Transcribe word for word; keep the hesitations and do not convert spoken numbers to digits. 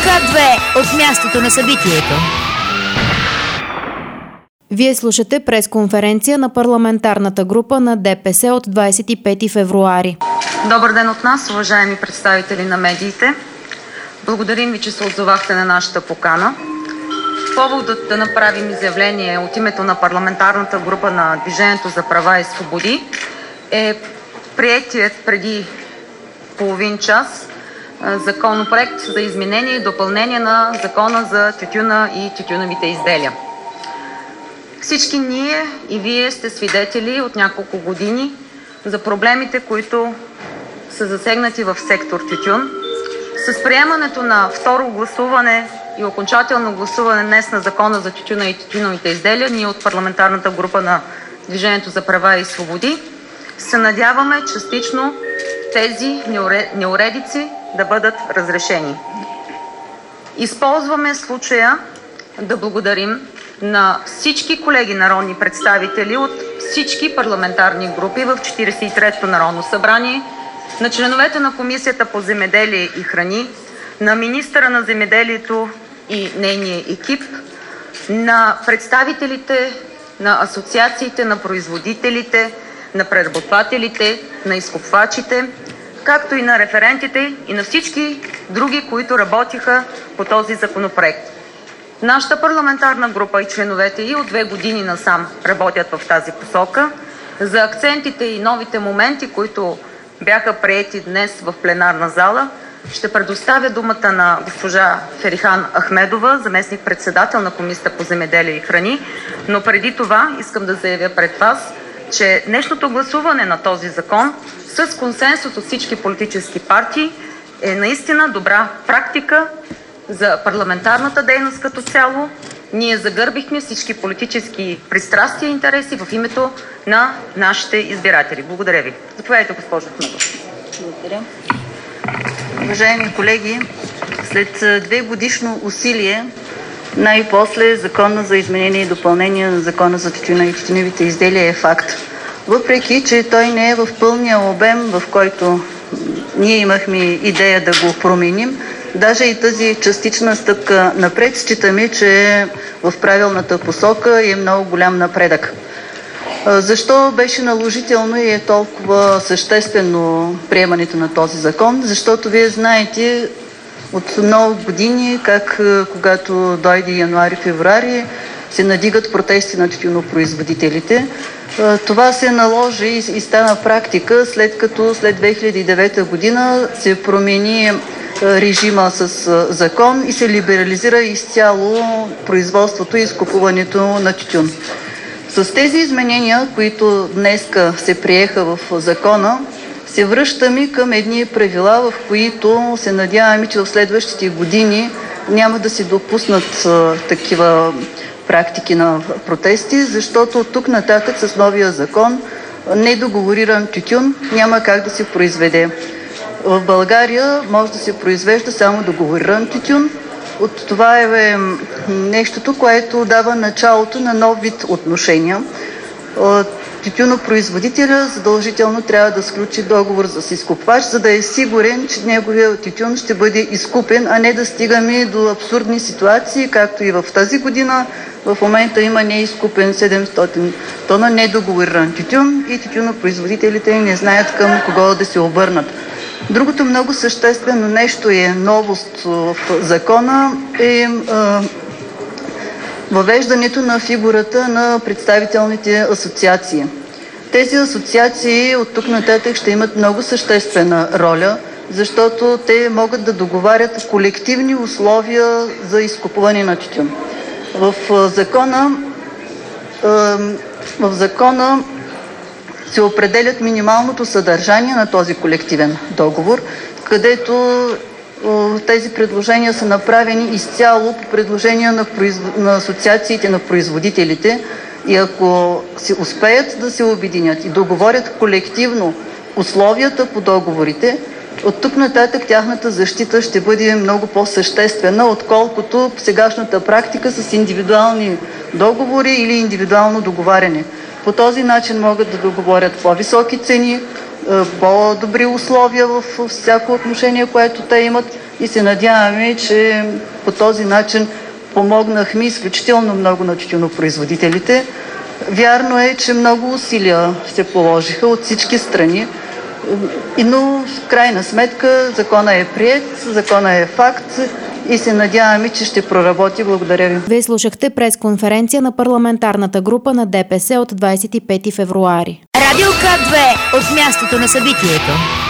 Ка две от мястото на събитието. Вие слушате пресконференция на парламентарната група на Де Пе Се от двадесет и пети февруари. Добър ден от нас, уважаеми представители на медиите. Благодарим ви, че се отзовахте на нашата покана. Поводът да направим изявление от името на парламентарната група на Движението за права и свободи е приетият преди половин час законопроект за изменение и допълнение на Закона за тютюна и тютюневите изделия. Всички ние и вие сте свидетели от няколко години за проблемите, които са засегнати в сектор тютюн. С приемането на второ гласуване и окончателно гласуване днес на Закона за тютюна и тютюневите изделия, ние от парламентарната група на Движението за права и свободи се надяваме частично тези неуредици да бъдат разрешени. Използваме случая да благодарим на всички колеги народни представители от всички парламентарни групи в четиридесет и третото Народно събрание, на членовете на Комисията по земеделие и храни, на министъра на земеделието и нейния екип, на представителите на асоциациите на производителите, на преработвателите, на изкупвачите, както и на референтите и на всички други, които работиха по този законопроект. Нашата парламентарна група и членовете и от две години насам работят в тази посока. За акцентите и новите моменти, които бяха приети днес в пленарна зала, ще предоставя думата на госпожа Ферихан Ахмедова, заместник-председател на Комисията по земеделие и храни, но преди това искам да заявя пред вас, че днешното гласуване на този закон с консенсус от всички политически партии е наистина добра практика за парламентарната дейност като цяло. Ние загърбихме всички политически пристрастия и интереси в името на нашите избиратели. Благодаря ви. Заповядайте, госпожо Ахмедова. Благодаря. Уважаеми колеги, след две годишно усилие най-после Закона за изменение и допълнение на Закона за тютюна и тютюневите изделия е факт. Въпреки че той не е в пълния обем, в който ние имахме идея да го променим, даже и тази частична стъпка напред считаме, че в правилната посока е много голям напредък. Защо беше наложително и е толкова съществено приемането на този закон? Защото вие знаете от много години как когато дойде януари-февруари се надигат протести на тютюнопроизводителите. Това се наложи и стана практика, след като след две хиляди и девета година се промени режима с закон и се либерализира изцяло производството и изкупуването на тютюн. С тези изменения, които днеска се приеха в закона, се връщаме към едни правила, в които се надяваме, че в следващите години няма да се допуснат а, такива практики на протести, защото от тук нататък с новия закон недоговориран тютюн няма как да се произведе. В България може да се произвежда само договориран тютюн. От това е нещото, което дава началото на нов вид отношения. Тютюнопроизводителя задължително трябва да сключи договор с изкупвач, за да е сигурен, че неговия тютюн ще бъде изкупен, а не да стигаме до абсурдни ситуации, както и в тази година. В момента има неизкупен седемстотин тона недоговориран тютюн и тютюнопроизводителите не знаят към кого да се обърнат. Другото много съществено нещо е новост в закона е въвеждането на фигурата на представителните асоциации. Тези асоциации от тук нататък ще имат много съществена роля, защото те могат да договарят колективни условия за изкупуване на тютюн. В закона, в закона се определят минималното съдържание на този колективен договор, където тези предложения са направени изцяло по предложения на, производ... на асоциациите на производителите и ако се успеят да се обединят и договорят колективно условията по договорите, от тук нататък тяхната защита ще бъде много по-съществена, отколкото сегашната практика с индивидуални договори или индивидуално договаряне. По този начин могат да договорят по-високи цени, по-добри условия в всяко отношение, което те имат, и се надяваме, че по този начин помогнахме изключително много на тютюнопроизводителите. Вярно е, че много усилия се положиха от всички страни, но в крайна сметка закона е приет, закона е факт и се надяваме, че ще проработи. Благодаря ви. Вие слушахте пресконференция на парламентарната група на ДПС от двадесет и пети февруари. Радио К две от мястото на събитието.